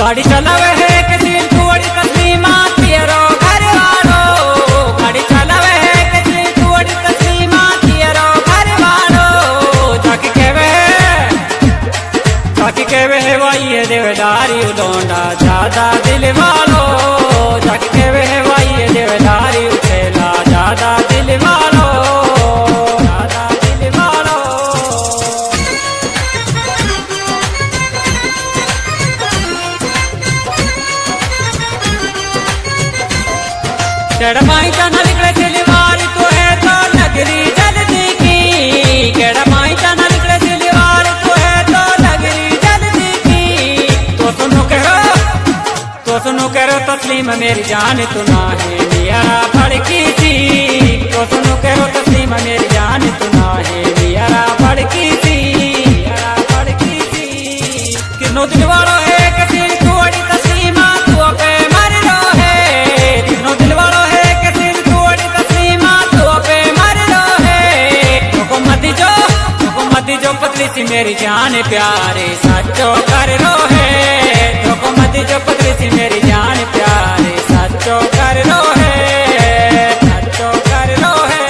गाड़ी चलावे है किसी थोड़ी तस्लीमा तेरो घर वालो। गाड़ी चलावे है किसी थोड़ी तस्लीमा तेरो घर वालो। जाके कहवे है भाई ये देवदारी उडोंडा ज्यादा दिल वालो। जाके कहवे है भाई ये देवदारी उठेला ज्यादा दिल वालो, ज्यादा दिल वालो। केड़ा माई जाना निकले सिलवार तो है तो नगरी जल्दी की। केड़ा माई जाना निकले सिलवार तो है तो नगरी जल्दी की। तो सुनो करो तस्लीम मेरी जान तू ना है नियारा भड़की थी। तो सुनो करो तस्लीम मेरी जान तू ना है नियारा भड़की थी, नियारा भड़की थी। किनो दिल वालो है किसी थोड़ी तस्लीमा तू पे मर लो है। किनो दिल वालो है किसी थोड़ी तस्लीमा तू पे मर लो है। तो मत जो पतली सी मेरी जान प्यारे सच्चो कर लो है। तो मत जो पतली सी मेरी जान प्यारे सच्चो कर लो है, सच्चो कर लो है।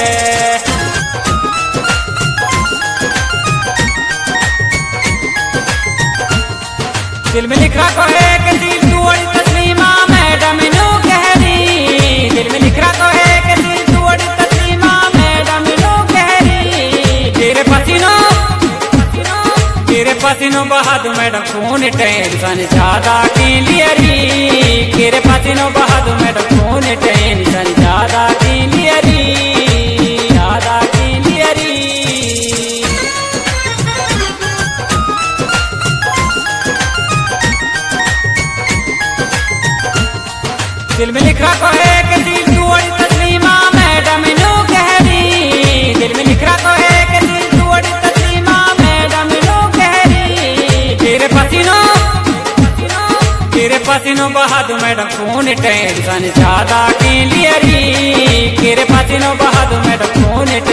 दिल में लिख रखो है कि दिल थोड़ी तस्लीमा मैडम नू कहरी। दिल में लिख रखो है कि दिल थोड़ी तस्लीमा मैडम नू कहरी। तेरे पसीनों बहादू मैडम खून टेंशन ज्यादा की लियरी। तेरे पसीनों बहादू मैडम खून टेंशन ज्यादा की लियरी, ज्यादा की लियरी। दिल में लिख रखो है कि दिल थोड़ी तस्लीमा मैडम नू कहरी। दिल में लिख रखो है कि दिल थोड़ी तस्लीमा मैडम नू कहरी। तेरे पसीनों बहादू मैडम खून टेंशन ज्यादा की लियरी। तेरे पसीनों बहादू मैडम खून